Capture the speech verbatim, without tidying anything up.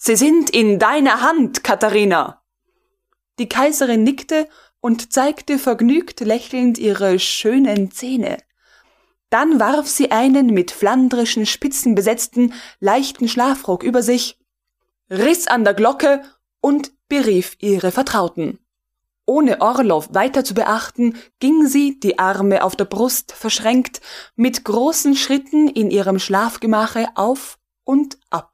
Sie sind in deiner Hand, Katharina!« Die Kaiserin nickte und zeigte vergnügt lächelnd ihre schönen Zähne. Dann warf sie einen mit flandrischen Spitzen besetzten, leichten Schlafrock über sich, riss an der Glocke und berief ihre Vertrauten. Ohne Orloff weiter zu beachten, ging sie, die Arme auf der Brust verschränkt, mit großen Schritten in ihrem Schlafgemache auf und ab.